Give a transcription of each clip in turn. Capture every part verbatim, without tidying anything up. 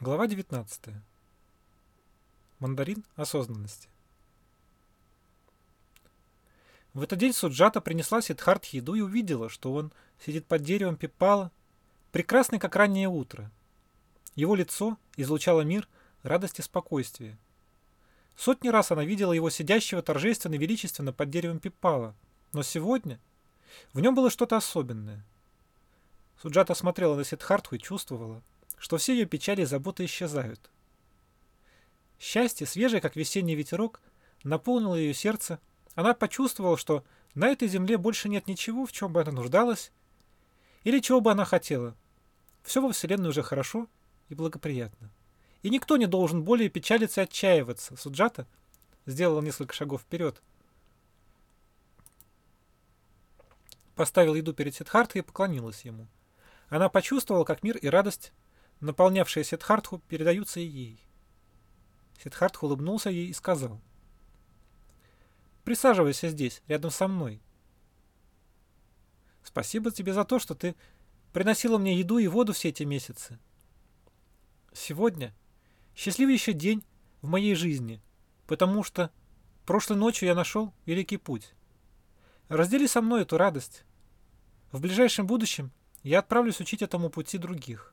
Глава девятнадцатая. Мандарин осознанности. В этот день Суджата принесла Сиддхартхе еду и увидела, что он сидит под деревом пиппала, прекрасный, как раннее утро. Его лицо излучало мир, радость и спокойствие. Сотни раз она видела его сидящего торжественно и величественно под деревом пиппала, но сегодня в нем было что-то особенное. Суджата смотрела на Сиддхартху и чувствовала, что все ее печали и заботы исчезают. Счастье, свежее, как весенний ветерок, наполнило ее сердце. Она почувствовала, что на этой земле больше нет ничего, в чем бы она нуждалась, или чего бы она хотела. Все во Вселенной уже хорошо и благоприятно. И никто не должен более печалиться и отчаиваться. Суджата сделала несколько шагов вперед, поставила еду перед Сиддхартхой и поклонилась ему. Она почувствовала, как мир и радость, наполнявшие Сиддхартху, передаются и ей. Сиддхартха улыбнулся ей и сказал: «Присаживайся здесь, рядом со мной. Спасибо тебе за то, что ты приносила мне еду и воду все эти месяцы. Сегодня счастливейший день в моей жизни, потому что прошлой ночью я нашел великий путь. Раздели со мной эту радость. В ближайшем будущем я отправлюсь учить этому пути других».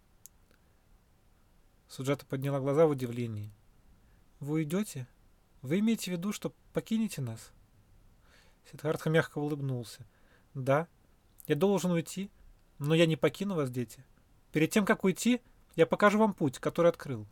Суджата подняла глаза в удивлении. «Вы уйдете? Вы имеете в виду, что покинете нас?» Сиддхартха мягко улыбнулся. «Да, я должен уйти, но я не покину вас, дети. Перед тем, как уйти, я покажу вам путь, который открыл».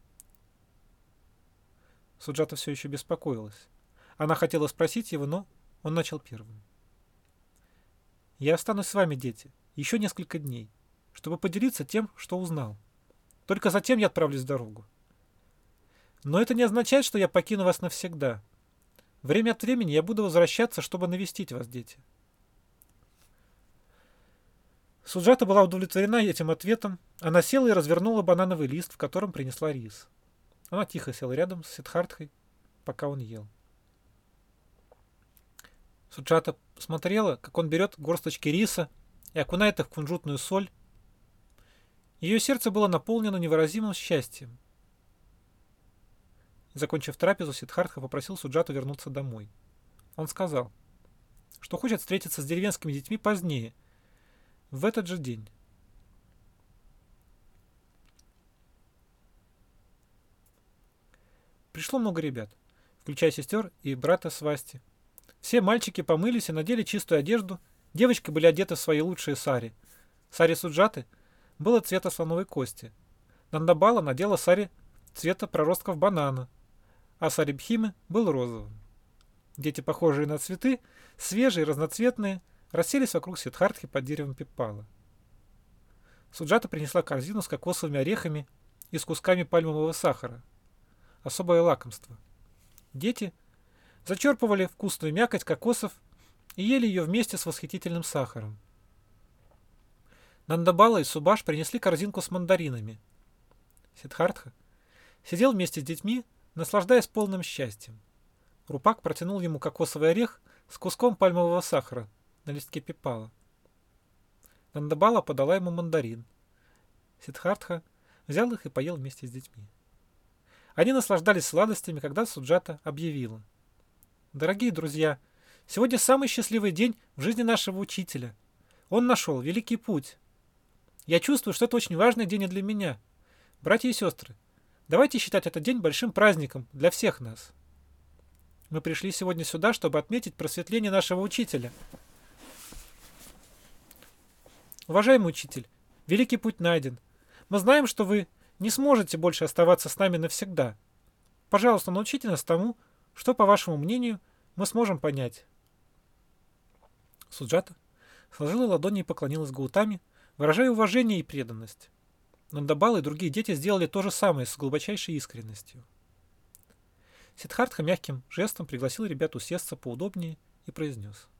Суджата все еще беспокоилась. Она хотела спросить его, но он начал первым. «Я останусь с вами, дети, еще несколько дней, чтобы поделиться тем, что узнал. Только затем я отправлюсь в дорогу. Но это не означает, что я покину вас навсегда. Время от времени я буду возвращаться, чтобы навестить вас, дети». Суджата была удовлетворена этим ответом. Она села и развернула банановый лист, в котором принесла рис. Она тихо села рядом с Сиддхартхой, пока он ел. Суджата смотрела, как он берет горсточки риса и окунает их в кунжутную соль. Ее сердце было наполнено невыразимым счастьем. Закончив трапезу, Сиддхартха попросил Суджату вернуться домой. Он сказал, что хочет встретиться с деревенскими детьми позднее, в этот же день. Пришло много ребят, включая сестер и брата Свасти. Все мальчики помылись и надели чистую одежду, девочки были одеты в свои лучшие сари. Сари Суджаты было цвета слоновой кости. Нандабала надела сари цвета проростков банана, а сари Бхимы был розовым. Дети, похожие на цветы, свежие, разноцветные, расселись вокруг Сиддхартхи под деревом пиппала. Суджата принесла корзину с кокосовыми орехами и с кусками пальмового сахара. Особое лакомство. Дети зачерпывали вкусную мякоть кокосов и ели ее вместе с восхитительным сахаром. Нандабала и Субаш принесли корзинку с мандаринами. Сиддхартха сидел вместе с детьми, наслаждаясь полным счастьем. Рупак протянул ему кокосовый орех с куском пальмового сахара на листке пиппала. Нандабала подала ему мандарин. Сиддхартха взял их и поел вместе с детьми. Они наслаждались сладостями, когда Суджата объявила: «Дорогие друзья, сегодня самый счастливый день в жизни нашего учителя. Он нашел великий путь. Я чувствую, что это очень важный день и для меня. Братья и сестры, давайте считать этот день большим праздником для всех нас. Мы пришли сегодня сюда, чтобы отметить просветление нашего учителя. Уважаемый учитель, великий путь найден. Мы знаем, что вы не сможете больше оставаться с нами навсегда. Пожалуйста, научите нас тому, что, по вашему мнению, мы сможем понять». Суджата сложила ладони и поклонилась Гаутаме, выражая уважение и преданность. Нандабала и другие дети сделали то же самое с глубочайшей искренностью. Сиддхартха мягким жестом пригласил ребят усесться поудобнее и произнес: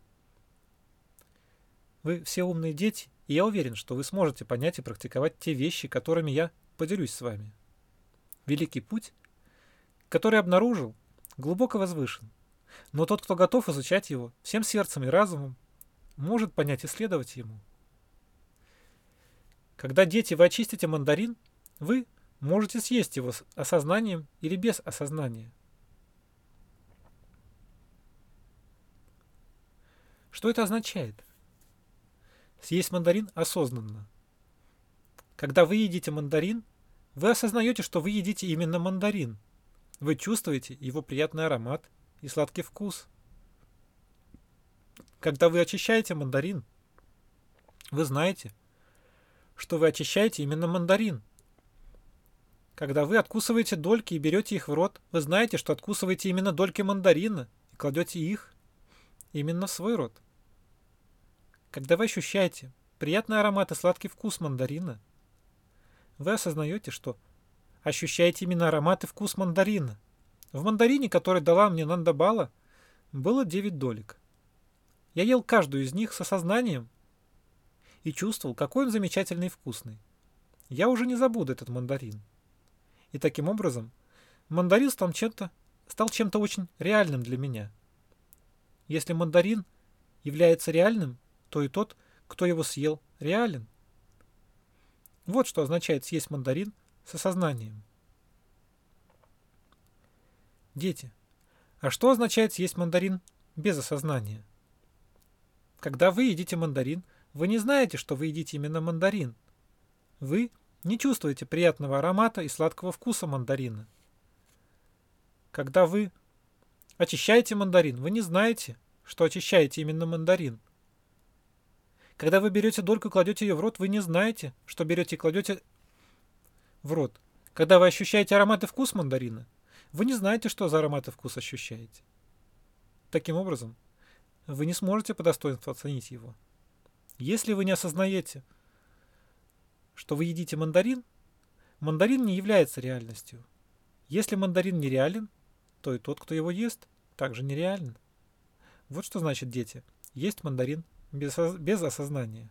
«Вы все умные дети, и я уверен, что вы сможете понять и практиковать те вещи, которыми я поделюсь с вами. Великий путь, который обнаружил, глубоко возвышен, но тот, кто готов изучать его всем сердцем и разумом, может понять и следовать ему. Когда, дети, вы очистите мандарин, вы можете съесть его с осознанием или без осознания. Что это означает? Съесть мандарин осознанно. Когда вы едите мандарин, вы осознаете, что вы едите именно мандарин. Вы чувствуете его приятный аромат и сладкий вкус. Когда вы очищаете мандарин, вы знаете, что вы очищаете именно мандарин. Когда вы откусываете дольки и берете их в рот, вы знаете, что откусываете именно дольки мандарина и кладете их именно в свой рот. Когда вы ощущаете приятный аромат и сладкий вкус мандарина, вы осознаете, что ощущаете именно аромат и вкус мандарина. В мандарине, который дала мне Нанда Бала, было девять долек. Я ел каждую из них с осознанием и чувствовал, какой он замечательный и вкусный. Я уже не забуду этот мандарин. И таким образом мандарин стал чем-то, стал чем-то очень реальным для меня. Если мандарин является реальным, то и тот, кто его съел, реален. Вот что означает съесть мандарин с осознанием. Дети, а что означает съесть мандарин без осознания? Когда вы едите мандарин, вы не знаете, что вы едите именно мандарин. Вы не чувствуете приятного аромата и сладкого вкуса мандарина. Когда вы очищаете мандарин, вы не знаете, что очищаете именно мандарин. Когда вы берете дольку и кладете ее в рот, вы не знаете, что берете и кладете в рот. Когда вы ощущаете аромат и вкус мандарина, вы не знаете, что за аромат и вкус ощущаете. Таким образом, вы не сможете по достоинству оценить его. Если вы не осознаете, что вы едите мандарин, мандарин не является реальностью. Если мандарин нереален, то и тот, кто его ест, также нереален. Вот что значит, дети, есть мандарин без, без осознания.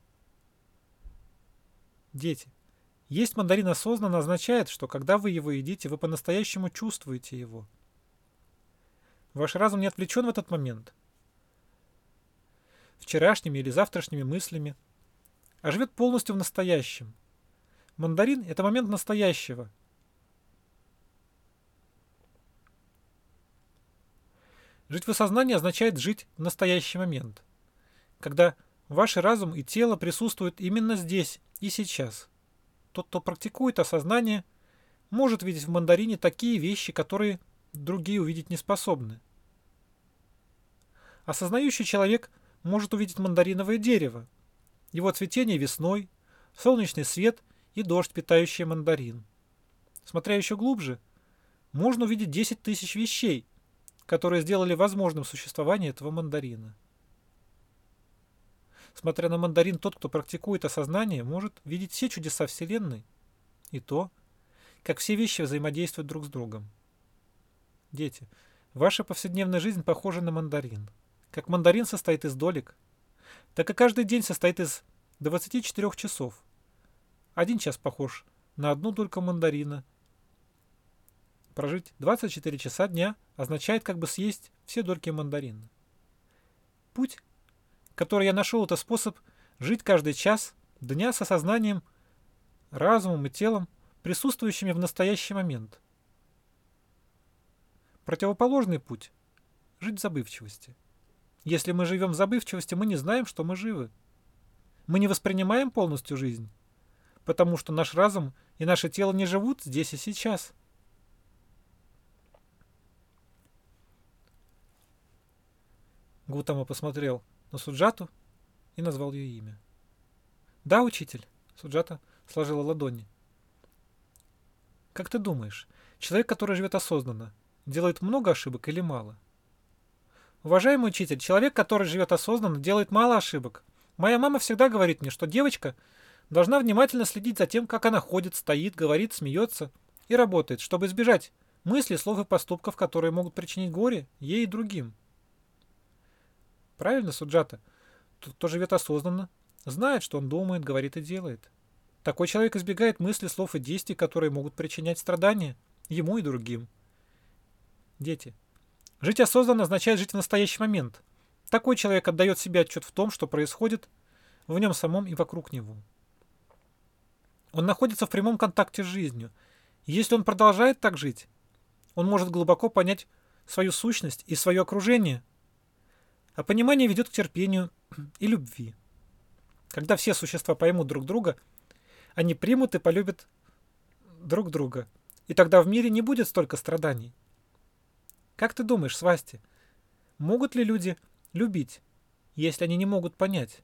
Дети, есть мандарин осознанно означает, что когда вы его едите, вы по-настоящему чувствуете его. Ваш разум не отвлечен в этот момент вчерашними или завтрашними мыслями, а живет полностью в настоящем. Мандарин – это момент настоящего. Жить в осознании означает жить в настоящий момент, когда ваш разум и тело присутствуют именно здесь и сейчас. Тот, кто практикует осознание, может видеть в мандарине такие вещи, которые другие увидеть не способны. Осознающий человек может увидеть мандариновое дерево, его цветение весной, солнечный свет и дождь, питающий мандарин. Смотря еще глубже, можно увидеть десять тысяч вещей, которые сделали возможным существование этого мандарина. Смотря на мандарин, тот, кто практикует осознание, может видеть все чудеса Вселенной и то, как все вещи взаимодействуют друг с другом. Дети, ваша повседневная жизнь похожа на мандарин. Как мандарин состоит из долек, так и каждый день состоит из двадцати четырёх часов. Один час похож на одну дольку мандарина. Прожить двадцать четыре часа дня означает как бы съесть все дольки мандарина. Путь, который я нашел, это способ жить каждый час дня с осознанием, разумом и телом, присутствующими в настоящий момент. Противоположный путь – жить в забывчивости. Если мы живем в забывчивости, мы не знаем, что мы живы. Мы не воспринимаем полностью жизнь, потому что наш разум и наше тело не живут здесь и сейчас. Гутама посмотрел на Суджату и назвал ее имя. «Да, учитель», — Суджата сложила ладони. «Как ты думаешь, человек, который живет осознанно, делает много ошибок или мало?» «Уважаемый учитель, человек, который живет осознанно, делает мало ошибок. Моя мама всегда говорит мне, что девочка должна внимательно следить за тем, как она ходит, стоит, говорит, смеется и работает, чтобы избежать мыслей, слов и поступков, которые могут причинить горе ей и другим». Правильно, Суджата? Тот, кто живет осознанно, знает, что он думает, говорит и делает. Такой человек избегает мыслей, слов и действий, которые могут причинять страдания ему и другим. Дети. Жить осознанно означает жить в настоящий момент. Такой человек отдает себе отчет в том, что происходит в нем самом и вокруг него. Он находится в прямом контакте с жизнью. И если он продолжает так жить, он может глубоко понять свою сущность и свое окружение. А понимание ведет к терпению и любви. Когда все существа поймут друг друга, они примут и полюбят друг друга. И тогда в мире не будет столько страданий. Как ты думаешь, Свасти, могут ли люди любить, если они не могут понять?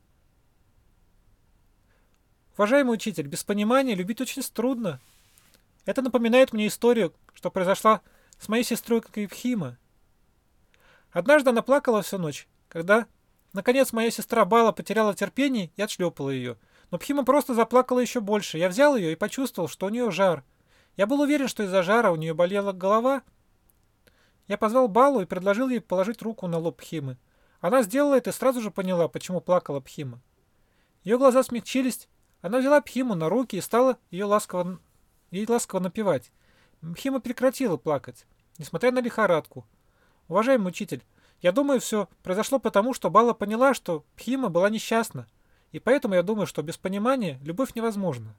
Уважаемый учитель, без понимания любить очень трудно. Это напоминает мне историю, что произошла с моей сестрой Пхима. Однажды она плакала всю ночь, когда, наконец, моя сестра Бала потеряла терпение и отшлепала ее. Но Пхима просто заплакала еще больше. Я взял ее и почувствовал, что у нее жар. Я был уверен, что из-за жара у нее болела голова. Я позвал Балу и предложил ей положить руку на лоб Пхимы. Она сделала это и сразу же поняла, почему плакала Пхима. Ее глаза смягчились, она взяла Пхиму на руки и стала ее ласково, ей ласково напевать. Пхима прекратила плакать, несмотря на лихорадку. Уважаемый учитель, я думаю, все произошло потому, что Бала поняла, что Пхима была несчастна, и поэтому я думаю, что без понимания любовь невозможна.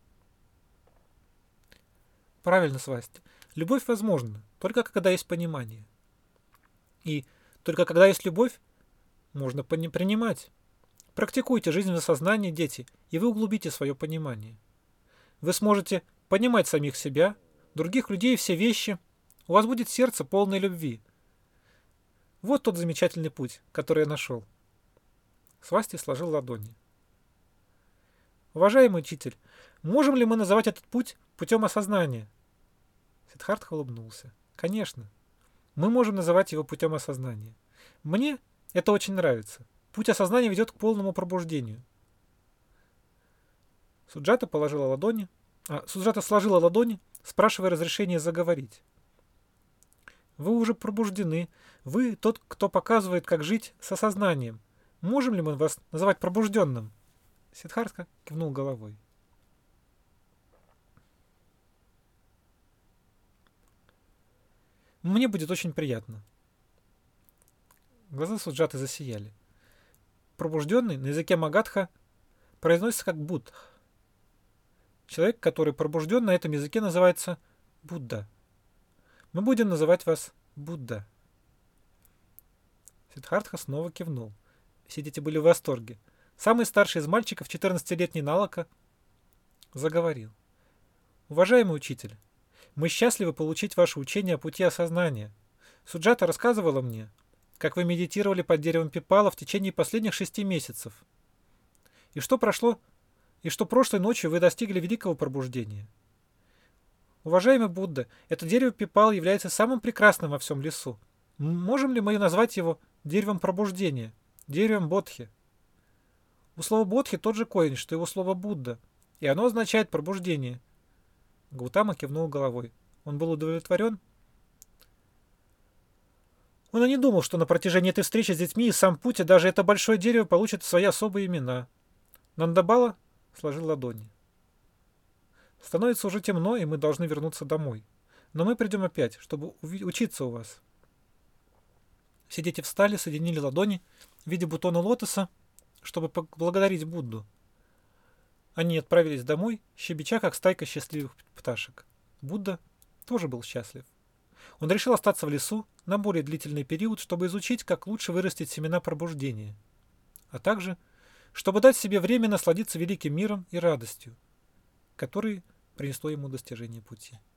Правильно, Свасти. Любовь возможна, только когда есть понимание. И только когда есть любовь, можно пони- принимать. Практикуйте жизнь в сознании, дети, и вы углубите свое понимание. Вы сможете понимать самих себя, других людей и все вещи. У вас будет сердце полное любви. Вот тот замечательный путь, который я нашел. Свасти сложил ладони. Уважаемый учитель, можем ли мы называть этот путь путем осознания? Сиддхартха улыбнулся. Конечно. Мы можем называть его путем осознания. Мне это очень нравится. Путь осознания ведет к полному пробуждению. Суджата положила ладони, а, Суджата сложила ладони, спрашивая разрешения заговорить. Вы уже пробуждены. Вы тот, кто показывает, как жить с осознанием. Можем ли мы вас называть пробужденным? Сиддхартха кивнул головой. Мне будет очень приятно. Глаза Суджаты засияли. Пробужденный на языке Магадха произносится как Будх. Человек, который пробужден на этом языке, называется Будда. Мы будем называть вас Будда. Сиддхартха снова кивнул. Все дети были в восторге. Самый старший из мальчиков, четырнадцатилетний Налака, заговорил. Уважаемый учитель, мы счастливы получить ваше учение о пути осознания. Суджата рассказывала мне, как вы медитировали под деревом пипала в течение последних шести месяцев. И что прошло, и что прошлой ночью вы достигли великого пробуждения. Уважаемый Будда, это дерево пипал является самым прекрасным во всем лесу. Можем ли мы назвать его деревом пробуждения, деревом Бодхи? У слова Бодхи тот же корень, что и у слова Будда, и оно означает пробуждение. Гаутама кивнул головой. Он был удовлетворен. Он и не думал, что на протяжении этой встречи с детьми и сам путь, и даже это большое дерево получит свои особые имена. Нандабала сложил ладони. Становится уже темно, и мы должны вернуться домой. Но мы придем опять, чтобы учиться у вас. Все дети встали, соединили ладони в виде бутона лотоса, чтобы поблагодарить Будду. Они отправились домой, щебеча, как стайка счастливых пташек. Будда тоже был счастлив. Он решил остаться в лесу на более длительный период, чтобы изучить, как лучше вырастить семена пробуждения, а также, чтобы дать себе время насладиться великим миром и радостью, которые принесло ему достижение пути.